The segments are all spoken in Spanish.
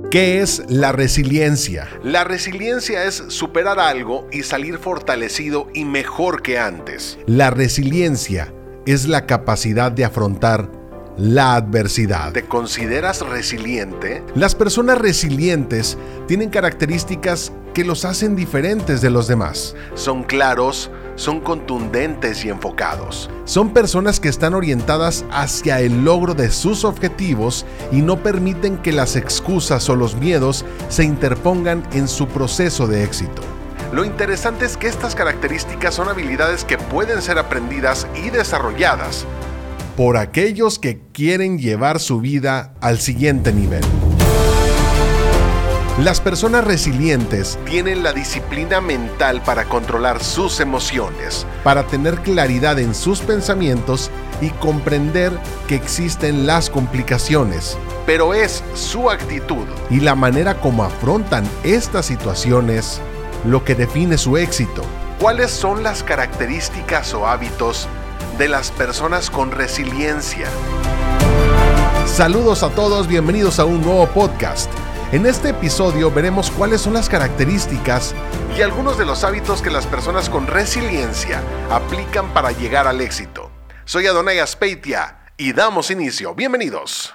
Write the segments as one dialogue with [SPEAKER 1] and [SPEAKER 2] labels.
[SPEAKER 1] ¿Qué es la resiliencia?
[SPEAKER 2] La resiliencia es superar algo y salir fortalecido y mejor que antes.
[SPEAKER 1] La resiliencia es la capacidad de afrontar la adversidad.
[SPEAKER 2] ¿Te consideras resiliente?
[SPEAKER 1] Las personas resilientes tienen características que los hacen diferentes de los demás.
[SPEAKER 2] Son claros, son contundentes y enfocados.
[SPEAKER 1] Son personas que están orientadas hacia el logro de sus objetivos y no permiten que las excusas o los miedos se interpongan en su proceso de éxito.
[SPEAKER 2] Lo interesante es que estas características son habilidades que pueden ser aprendidas y desarrolladas
[SPEAKER 1] por aquellos que quieren llevar su vida al siguiente nivel. Las personas resilientes
[SPEAKER 2] tienen la disciplina mental para controlar sus emociones,
[SPEAKER 1] para tener claridad en sus pensamientos y comprender que existen las complicaciones.
[SPEAKER 2] Pero es su actitud
[SPEAKER 1] y la manera como afrontan estas situaciones lo que define su éxito.
[SPEAKER 2] ¿Cuáles son las características o hábitos de las personas con resiliencia?
[SPEAKER 1] Saludos a todos, bienvenidos a un nuevo podcast. En este episodio veremos cuáles son las características
[SPEAKER 2] y algunos de los hábitos que las personas con resiliencia aplican para llegar al éxito. Soy Adonai Aspeitia y damos inicio. Bienvenidos.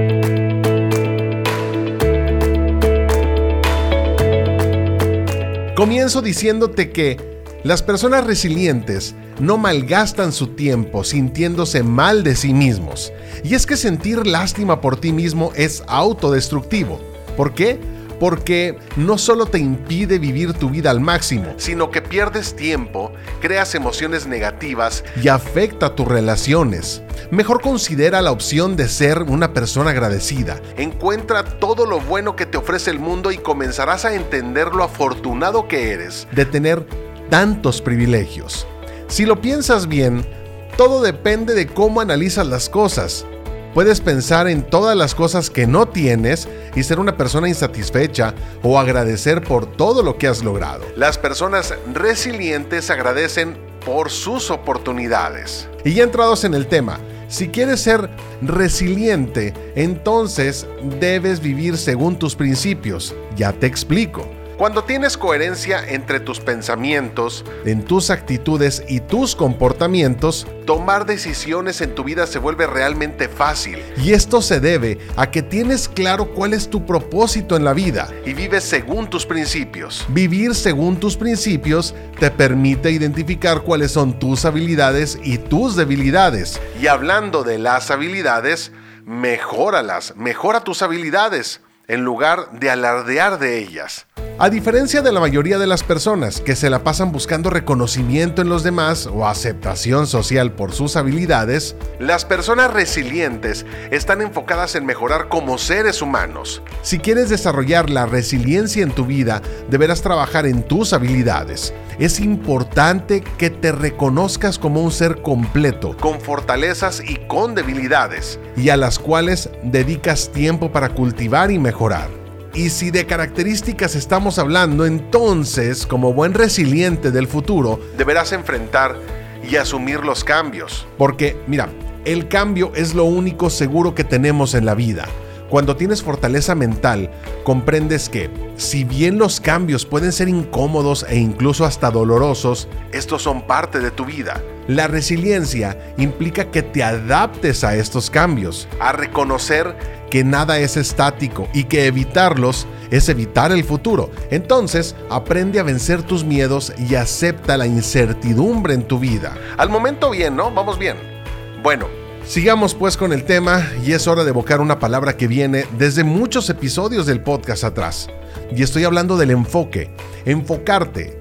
[SPEAKER 1] Comienzo diciéndote que las personas resilientes no malgastan su tiempo sintiéndose mal de sí mismos. Y es que sentir lástima por ti mismo es autodestructivo. ¿Por qué? Porque no solo te impide vivir tu vida al máximo,
[SPEAKER 2] sino que pierdes tiempo, creas emociones negativas
[SPEAKER 1] y afecta tus relaciones. Mejor considera la opción de ser una persona agradecida.
[SPEAKER 2] Encuentra todo lo bueno que te ofrece el mundo y comenzarás a entender lo afortunado que eres
[SPEAKER 1] de tener tantos privilegios. Si lo piensas bien, todo depende de cómo analizas las cosas. Puedes pensar en todas las cosas que no tienes y ser una persona insatisfecha o agradecer por todo lo que has logrado.
[SPEAKER 2] Las personas resilientes agradecen por sus oportunidades.
[SPEAKER 1] Y ya entrados en el tema, si quieres ser resiliente, entonces debes vivir según tus principios. Ya te explico.
[SPEAKER 2] Cuando tienes coherencia entre tus pensamientos,
[SPEAKER 1] en tus actitudes y tus comportamientos,
[SPEAKER 2] tomar decisiones en tu vida se vuelve realmente fácil.
[SPEAKER 1] Y esto se debe a que tienes claro cuál es tu propósito en la vida.
[SPEAKER 2] Y vives según tus principios.
[SPEAKER 1] Vivir según tus principios te permite identificar cuáles son tus habilidades y tus debilidades.
[SPEAKER 2] Y hablando de las habilidades, mejóralas, mejora tus habilidades, en lugar de alardear de ellas.
[SPEAKER 1] A diferencia de la mayoría de las personas que se la pasan buscando reconocimiento en los demás o aceptación social por sus habilidades,
[SPEAKER 2] las personas resilientes están enfocadas en mejorar como seres humanos.
[SPEAKER 1] Si quieres desarrollar la resiliencia en tu vida, deberás trabajar en tus habilidades. Es importante que te reconozcas como un ser completo,
[SPEAKER 2] con fortalezas y con debilidades,
[SPEAKER 1] y a las cuales dedicas tiempo para cultivar y mejorar. Y si de características estamos hablando, entonces, como buen resiliente del futuro,
[SPEAKER 2] deberás enfrentar y asumir los cambios.
[SPEAKER 1] Porque, mira, el cambio es lo único seguro que tenemos en la vida. Cuando tienes fortaleza mental, comprendes que, si bien los cambios pueden ser incómodos e incluso hasta dolorosos,
[SPEAKER 2] estos son parte de tu vida.
[SPEAKER 1] La resiliencia implica que te adaptes a estos cambios,
[SPEAKER 2] a reconocer
[SPEAKER 1] que nada es estático y que evitarlos es evitar el futuro. Entonces, aprende a vencer tus miedos y acepta la incertidumbre en tu vida.
[SPEAKER 2] Al momento bien, ¿no? Vamos bien. Bueno,
[SPEAKER 1] sigamos pues con el tema y es hora de evocar una palabra que viene desde muchos episodios del podcast atrás. Y estoy hablando del enfoque. Enfocarte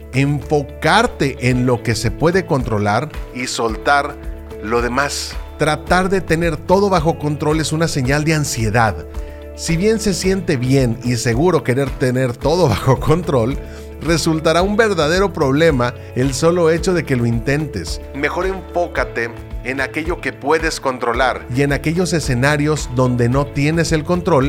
[SPEAKER 1] en lo que se puede controlar
[SPEAKER 2] y soltar lo demás.
[SPEAKER 1] Tratar de tener todo bajo control es una señal de ansiedad. Si bien se siente bien y seguro querer tener todo bajo control, resultará un verdadero problema el solo hecho de que lo intentes.
[SPEAKER 2] Mejor enfócate en aquello que puedes controlar.
[SPEAKER 1] Y en aquellos escenarios donde no tienes el control,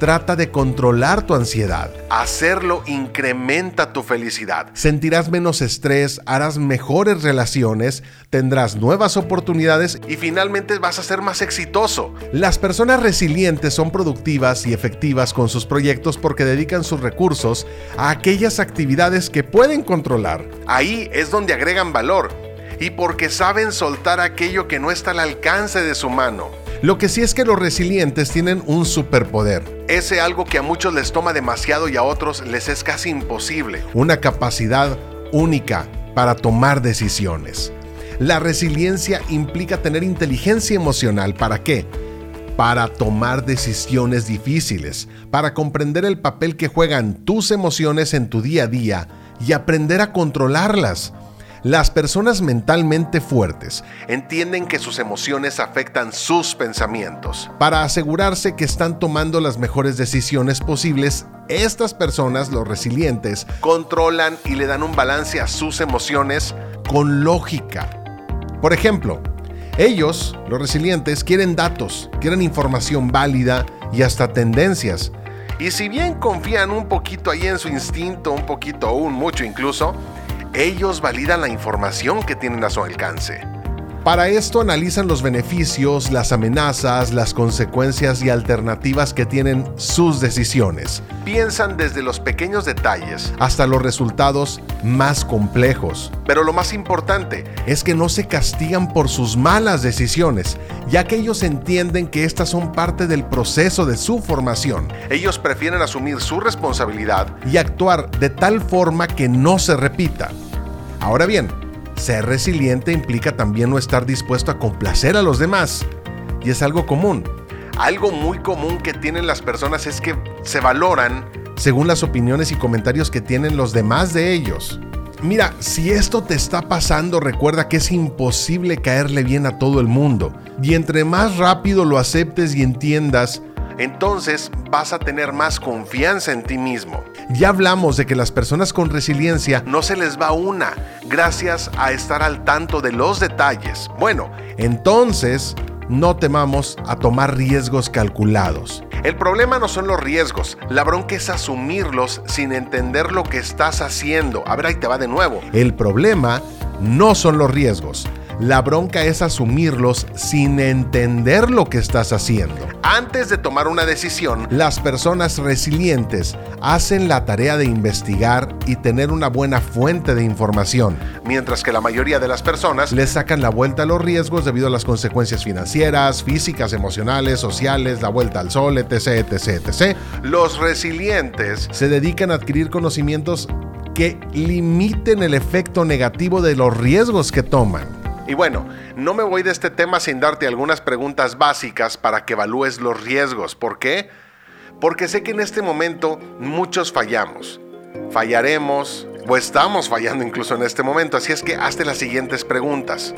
[SPEAKER 1] trata de controlar tu ansiedad.
[SPEAKER 2] Hacerlo incrementa tu felicidad.
[SPEAKER 1] Sentirás menos estrés, harás mejores relaciones, tendrás nuevas oportunidades
[SPEAKER 2] Y finalmente vas a ser más exitoso.
[SPEAKER 1] Las personas resilientes son productivas y efectivas con sus proyectos porque dedican sus recursos a aquellas actividades que pueden controlar.
[SPEAKER 2] Ahí es donde agregan valor. Y porque saben soltar aquello que no está al alcance de su mano.
[SPEAKER 1] Lo que sí es que los resilientes tienen un superpoder,
[SPEAKER 2] Ese algo que a muchos les toma demasiado y a otros les es casi imposible.
[SPEAKER 1] una capacidad única para tomar decisiones. La resiliencia implica tener inteligencia emocional. ¿Para qué? Para tomar decisiones difíciles, para comprender el papel que juegan tus emociones en tu día a día y aprender a controlarlas. Las personas mentalmente fuertes,
[SPEAKER 2] Entienden que sus emociones afectan sus pensamientos.
[SPEAKER 1] para asegurarse que están tomando las mejores decisiones posibles, estas personas, los resilientes,
[SPEAKER 2] Controlan y le dan un balance a sus emociones.
[SPEAKER 1] con lógica. Por ejemplo, ellos, los resilientes, quieren datos, quieren información válida y hasta tendencias.
[SPEAKER 2] Y si bien confían un poquito ahí en su instinto, un poquito o un mucho incluso, ellos validan la información que tienen a su alcance.
[SPEAKER 1] Para esto analizan los beneficios, las amenazas, las consecuencias y alternativas que tienen sus decisiones,
[SPEAKER 2] Piensan desde los pequeños detalles,
[SPEAKER 1] hasta los resultados más complejos.
[SPEAKER 2] pero lo más importante,
[SPEAKER 1] Es que no se castigan por sus malas decisiones, ya que ellos entienden que estas son parte del proceso de su formación
[SPEAKER 2] ellos prefieren asumir su responsabilidad.
[SPEAKER 1] y actuar de tal forma que no se repita. Ahora bien, ser resiliente implica también no estar dispuesto a complacer a los demás, y es algo común,
[SPEAKER 2] Algo muy común que tienen las personas es que se valoran.
[SPEAKER 1] según las opiniones y comentarios que tienen los demás de ellos. Mira, si esto te está pasando, recuerda que es imposible caerle bien a todo el mundo, y entre más rápido lo aceptes y entiendas,
[SPEAKER 2] Entonces vas a tener más confianza en ti mismo.
[SPEAKER 1] ya hablamos de que las personas con resiliencia,
[SPEAKER 2] No se les va una, gracias a estar al tanto de los detalles. Bueno,
[SPEAKER 1] entonces no temamos a tomar riesgos calculados.
[SPEAKER 2] el problema no son los riesgos, la bronca es asumirlos sin entender lo que estás haciendo. A ver, ahí te va de nuevo.
[SPEAKER 1] El problema no son los riesgos. La bronca es asumirlos sin entender lo que estás haciendo.
[SPEAKER 2] Antes de tomar una decisión,
[SPEAKER 1] Las personas resilientes hacen la tarea de investigar y tener una buena fuente de información.
[SPEAKER 2] mientras que la mayoría de las personas
[SPEAKER 1] Le sacan la vuelta a los riesgos debido a las consecuencias financieras, físicas, emocionales, sociales, la vuelta al sol, etc, etc, etc.
[SPEAKER 2] los resilientes
[SPEAKER 1] Se dedican a adquirir conocimientos que limiten el efecto negativo de los riesgos que toman.
[SPEAKER 2] Y bueno, no me voy de este tema sin darte algunas preguntas básicas para que evalúes los riesgos. ¿Por qué? Porque sé que en este momento muchos fallamos. Fallaremos o estamos fallando incluso en este momento. Así es que hazte las siguientes preguntas.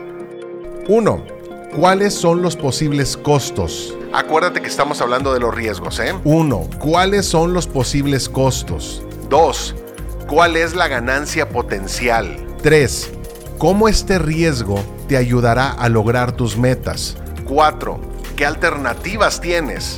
[SPEAKER 1] 1. ¿Cuáles son los posibles costos?
[SPEAKER 2] Acuérdate que estamos hablando de los riesgos, ¿eh?
[SPEAKER 1] 1. ¿Cuáles son los posibles costos?
[SPEAKER 2] 2. ¿Cuál es la ganancia potencial?
[SPEAKER 1] 3. ¿Cómo este riesgo te ayudará a lograr tus metas?
[SPEAKER 2] 4. ¿Qué alternativas tienes?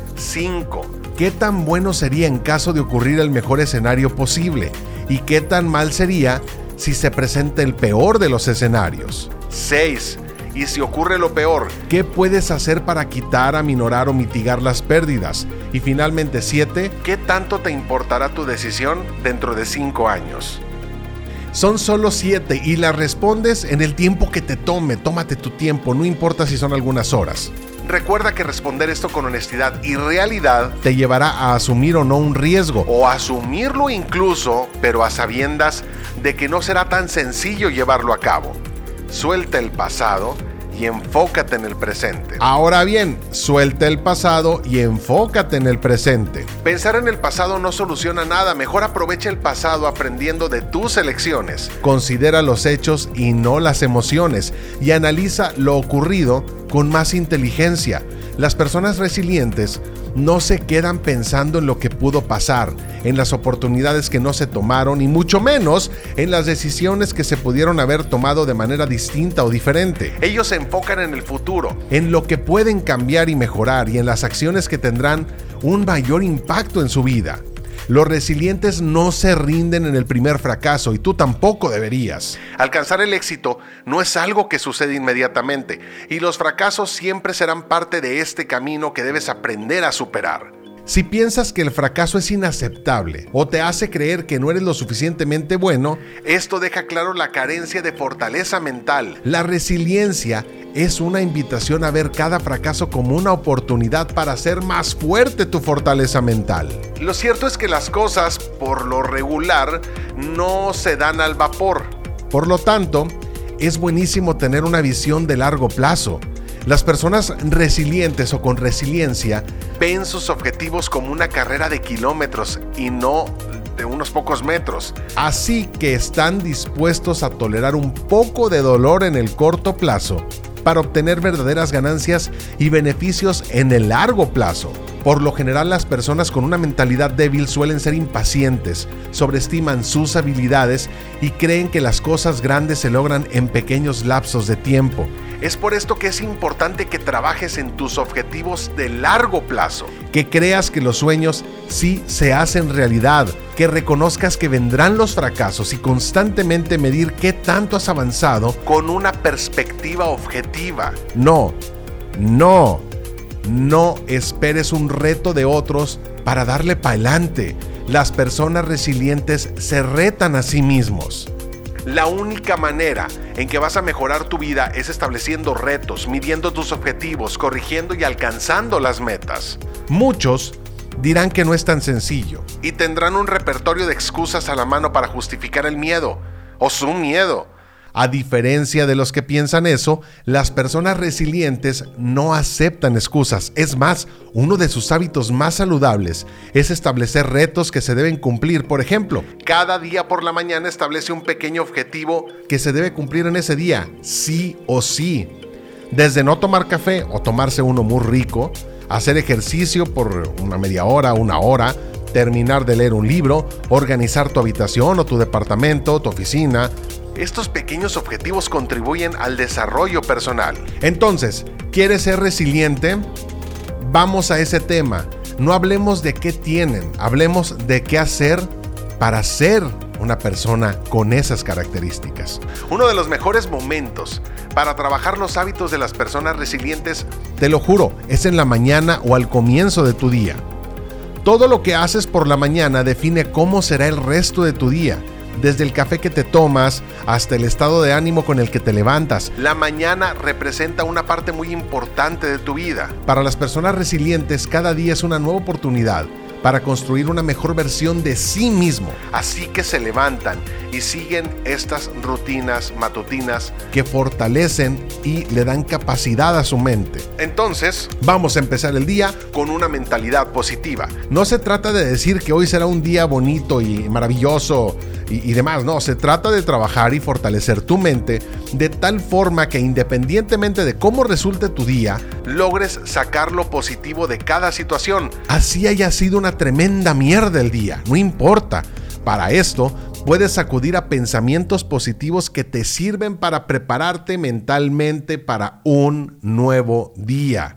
[SPEAKER 2] 5.
[SPEAKER 1] ¿Qué tan bueno sería en caso de ocurrir el mejor escenario posible? ¿Y qué tan mal sería si se presenta el peor de los escenarios?
[SPEAKER 2] 6. Y si ocurre lo peor,
[SPEAKER 1] ¿Qué puedes hacer para quitar, aminorar o mitigar las pérdidas? Y finalmente 7.
[SPEAKER 2] ¿qué tanto te importará tu decisión dentro de 5 años?
[SPEAKER 1] Son solo 7 y las respondes en el tiempo que te tome. Tómate tu tiempo, no importa si son algunas horas.
[SPEAKER 2] Recuerda que responder esto con honestidad y realidad,
[SPEAKER 1] Te llevará a asumir o no un riesgo.
[SPEAKER 2] o asumirlo incluso, pero a sabiendas de que no será tan sencillo llevarlo a cabo. Suelta el pasado y enfócate en el presente.
[SPEAKER 1] Ahora bien, suelta el pasado y enfócate en el presente.
[SPEAKER 2] Pensar en el pasado no soluciona nada, mejor aprovecha el pasado aprendiendo de tus elecciones.
[SPEAKER 1] Considera los hechos y no las emociones y analiza lo ocurrido con más inteligencia. Las personas resilientes no se quedan pensando en lo que pudo pasar, en las oportunidades que no se tomaron y mucho menos en las decisiones que se pudieron haber tomado de manera distinta o diferente.
[SPEAKER 2] Ellos se enfocan en el futuro.
[SPEAKER 1] En lo que pueden cambiar y mejorar y en las acciones que tendrán un mayor impacto en su vida. Los resilientes no se rinden en el primer fracaso y tú tampoco deberías.
[SPEAKER 2] Alcanzar el éxito no es algo que sucede inmediatamente y los fracasos siempre serán parte de este camino que debes aprender a superar.
[SPEAKER 1] Si piensas que el fracaso es inaceptable o te hace creer que no eres lo suficientemente bueno,
[SPEAKER 2] esto deja claro la carencia de fortaleza mental.
[SPEAKER 1] La resiliencia es una invitación a ver cada fracaso como una oportunidad para hacer más fuerte tu fortaleza mental.
[SPEAKER 2] Lo cierto es que las cosas, por lo regular, no se dan al vapor.
[SPEAKER 1] Por lo tanto, es buenísimo tener una visión de largo plazo. Las personas resilientes o con resiliencia
[SPEAKER 2] ven sus objetivos como una carrera de kilómetros y no de unos pocos metros.
[SPEAKER 1] Así que están dispuestos a tolerar un poco de dolor en el corto plazo para obtener verdaderas ganancias y beneficios en el largo plazo. Por lo general, las personas con una mentalidad débil suelen ser impacientes, sobreestiman sus habilidades y creen que las cosas grandes se logran en pequeños lapsos de tiempo.
[SPEAKER 2] Es por esto que es importante que trabajes en tus objetivos de largo plazo.
[SPEAKER 1] Que creas que los sueños sí se hacen realidad, que reconozcas que vendrán los fracasos y constantemente medir qué tanto has avanzado
[SPEAKER 2] con una perspectiva objetiva.
[SPEAKER 1] No esperes un reto de otros para darle para adelante. Las personas resilientes se retan a sí mismos.
[SPEAKER 2] La única manera en que vas a mejorar tu vida es estableciendo retos, midiendo tus objetivos, corrigiendo y alcanzando las metas.
[SPEAKER 1] Muchos dirán que no es tan sencillo
[SPEAKER 2] y tendrán un repertorio de excusas a la mano para justificar el miedo o su miedo.
[SPEAKER 1] A diferencia de los que piensan eso, las personas resilientes no aceptan excusas. Es más, uno de sus hábitos más saludables es establecer retos que se deben cumplir. Por ejemplo,
[SPEAKER 2] cada día por la mañana establece un pequeño objetivo
[SPEAKER 1] que se debe cumplir en ese día, sí o sí. Desde no tomar café o tomarse uno muy rico, hacer ejercicio por una media hora, una hora, terminar de leer un libro, organizar tu habitación o tu departamento, tu oficina.
[SPEAKER 2] Estos pequeños objetivos contribuyen al desarrollo personal.
[SPEAKER 1] Entonces, ¿quieres ser resiliente? Vamos a ese tema. No hablemos de qué tienen, hablemos de qué hacer para ser una persona con esas características.
[SPEAKER 2] Uno de los mejores momentos para trabajar los hábitos de las personas resilientes,
[SPEAKER 1] te lo juro, es en la mañana o al comienzo de tu día. Todo lo que haces por la mañana define cómo será el resto de tu día. Desde el café que te tomas hasta el estado de ánimo con el que te levantas.
[SPEAKER 2] La mañana representa una parte muy importante de tu vida.
[SPEAKER 1] Para las personas resilientes, cada día es una nueva oportunidad para construir una mejor versión de sí mismo.
[SPEAKER 2] Así que se levantan y siguen estas rutinas matutinas
[SPEAKER 1] que fortalecen y le dan capacidad a su mente.
[SPEAKER 2] Entonces,
[SPEAKER 1] vamos a empezar el día
[SPEAKER 2] con una mentalidad positiva.
[SPEAKER 1] No se trata de decir que hoy será un día bonito y maravilloso y demás, no, se trata de trabajar y fortalecer tu mente de tal forma que independientemente de cómo resulte tu día,
[SPEAKER 2] logres sacar lo positivo de cada situación.
[SPEAKER 1] Así haya sido una tremenda mierda el día, no importa. Para esto, puedes acudir a pensamientos positivos que te sirven para prepararte mentalmente para un nuevo día.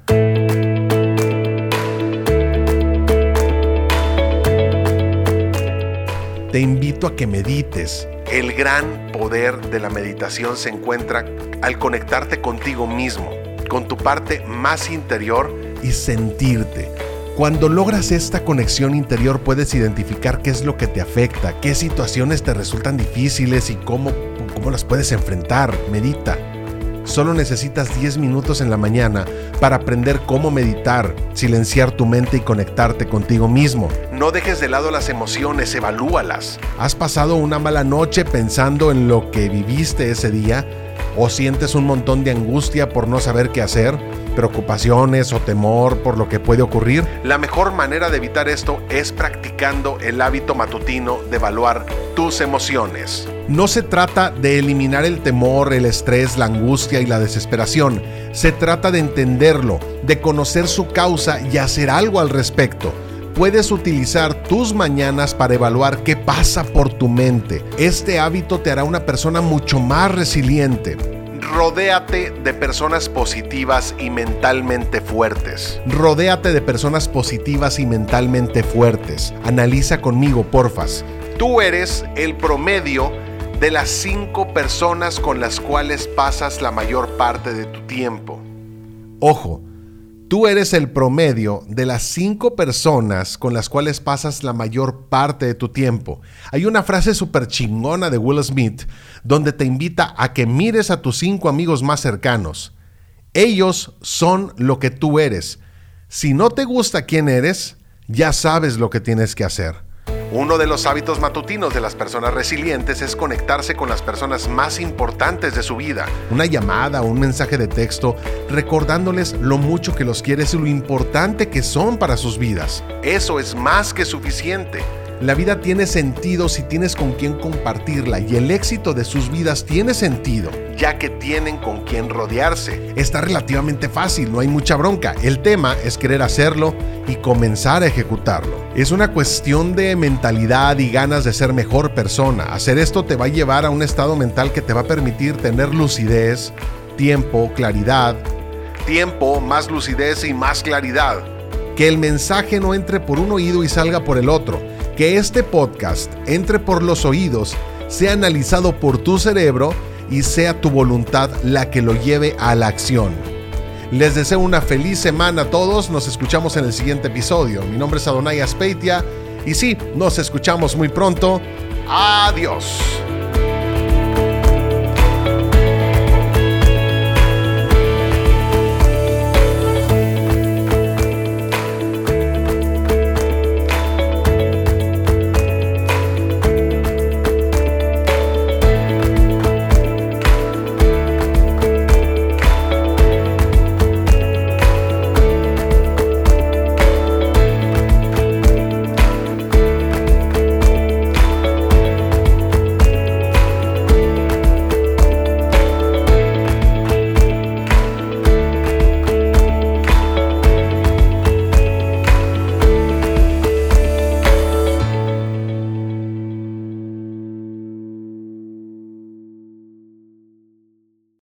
[SPEAKER 1] Te invito a que medites.
[SPEAKER 2] El gran poder de la meditación se encuentra al conectarte contigo mismo, con tu parte más interior
[SPEAKER 1] y sentirte. Cuando logras esta conexión interior puedes identificar qué es lo que te afecta, qué situaciones te resultan difíciles y cómo las puedes enfrentar. Medita. Solo necesitas 10 minutos en la mañana para aprender cómo meditar, silenciar tu mente y conectarte contigo mismo.
[SPEAKER 2] No dejes de lado las emociones, evalúalas.
[SPEAKER 1] ¿Has pasado una mala noche pensando en lo que viviste ese día? ¿O sientes un montón de angustia por no saber qué hacer? ¿Preocupaciones o temor por lo que puede ocurrir?
[SPEAKER 2] La mejor manera de evitar esto es practicando el hábito matutino de evaluar tus emociones.
[SPEAKER 1] No se trata de eliminar el temor, el estrés, la angustia y la desesperación. Se trata de entenderlo, de conocer su causa y hacer algo al respecto. Puedes utilizar tus mañanas para evaluar qué pasa por tu mente. Este hábito te hará una persona mucho más resiliente.
[SPEAKER 2] Rodéate de personas positivas y mentalmente fuertes.
[SPEAKER 1] Rodéate de personas positivas y mentalmente fuertes. Analiza conmigo, porfas.
[SPEAKER 2] Tú eres el promedio de las 5 personas con las cuales pasas la mayor parte de tu tiempo.
[SPEAKER 1] Ojo, tú eres el promedio de las 5 personas con las cuales pasas la mayor parte de tu tiempo. Hay una frase súper chingona de Will Smith donde te invita a que mires a tus 5 amigos más cercanos. Ellos son lo que tú eres. Si no te gusta quién eres, ya sabes lo que tienes que hacer.
[SPEAKER 2] Uno de los hábitos matutinos de las personas resilientes es conectarse con las personas más importantes de su vida.
[SPEAKER 1] Una llamada o un mensaje de texto recordándoles lo mucho que los quieres y lo importante que son para sus vidas.
[SPEAKER 2] Eso es más que suficiente.
[SPEAKER 1] La vida tiene sentido si tienes con quién compartirla y el éxito de sus vidas tiene sentido,
[SPEAKER 2] ya que tienen con quién rodearse.
[SPEAKER 1] Está relativamente fácil, no hay mucha bronca. El tema es querer hacerlo y comenzar a ejecutarlo. Es una cuestión de mentalidad y ganas de ser mejor persona. Hacer esto te va a llevar a un estado mental que te va a permitir tener lucidez, tiempo, claridad.
[SPEAKER 2] Tiempo, más lucidez y más claridad.
[SPEAKER 1] Que el mensaje no entre por un oído y salga por el otro. Que este podcast entre por los oídos, sea analizado por tu cerebro y sea tu voluntad la que lo lleve a la acción. Les deseo una feliz semana a todos. Nos escuchamos en el siguiente episodio. Mi nombre es Adonai Aspeitia y sí, nos escuchamos muy pronto.
[SPEAKER 2] Adiós.